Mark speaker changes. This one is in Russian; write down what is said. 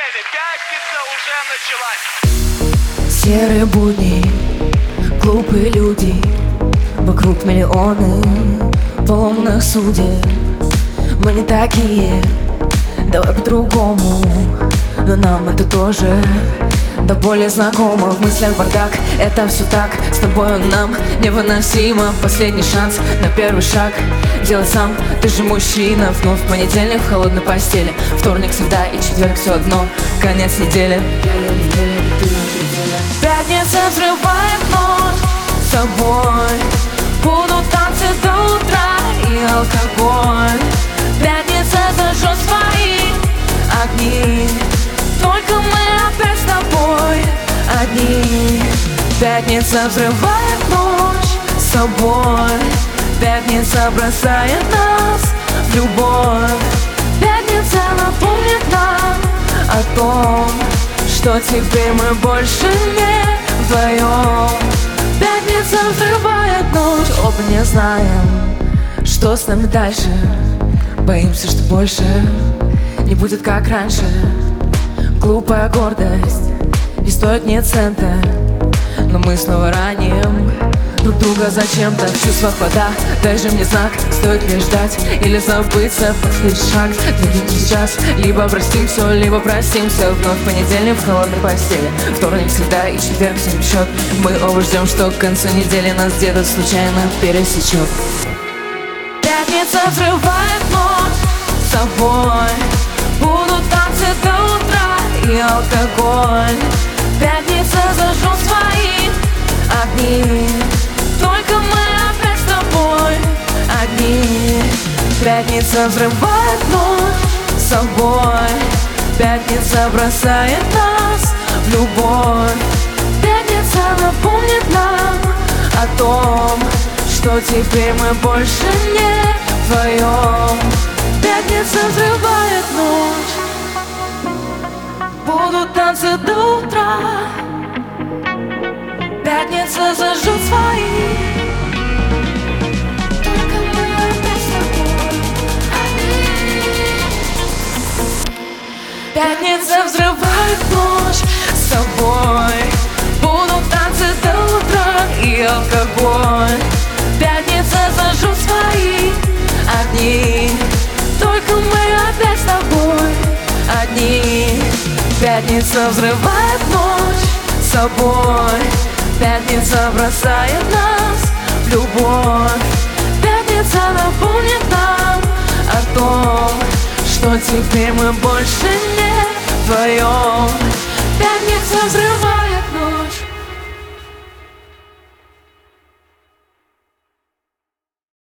Speaker 1: неделе. Пятница уже началась.
Speaker 2: Серые будни, глупые люди, вокруг миллионы полных судеб. Мы не такие, давай по-другому, но нам это тоже да более знакомо. В мыслях бардак, это все так, с тобою нам невыносимо. Последний шанс на первый шаг делай сам, ты же мужчина. Вновь в понедельник в холодной постели, вторник, среда и четверг все одно, конец недели. Пятница взрывает ночь с тобой, будут танцы до утра и алкоголь. Пятница зажжет свои огни, только мы опять с тобой одни. Пятница взрывает ночь с собой, пятница бросает нас в любовь. Пятница напомнит нам о том, что теперь мы больше не вдвоем. Пятница взрывает ночь, оба не знаем, что с нами дальше. Боимся, что больше не будет как раньше. Глупая гордость не стоит ни цента, но мы снова раним друг друга зачем-то. В чувствах вода, дай же мне знак, стоит ли ждать или забыться. Последний шаг, двинем сейчас, либо простим все, либо простимся. Вновь в понедельник в холодной постели, вторник, среда и четверг всем счет. Мы оба ждем, что к концу недели нас где-то случайно пересечет. Пятница взрывает ночь с тобой, будут танцы до утра и алкоголь. Пятница зажжет свои огни, только мы опять с тобой одни. Пятница взрывает ночь с собой, пятница бросает нас в любовь. Пятница напомнит нам о том, что теперь мы больше не вдвоем. Пятница взрывает ночь, будут танцы до утра. Пятница зажжет свои, только мы опять с тобой одни. Пятница взрывает ночь с собой, будут танцы до утра и алкоголь. Пятница зажжет свои огни, только мы опять с тобой одни. Пятница взрывает ночь с собой, пятница бросает нас в любовь. Пятница напомнит нам о том, что теперь мы больше не вдвоем. Пятница взрывает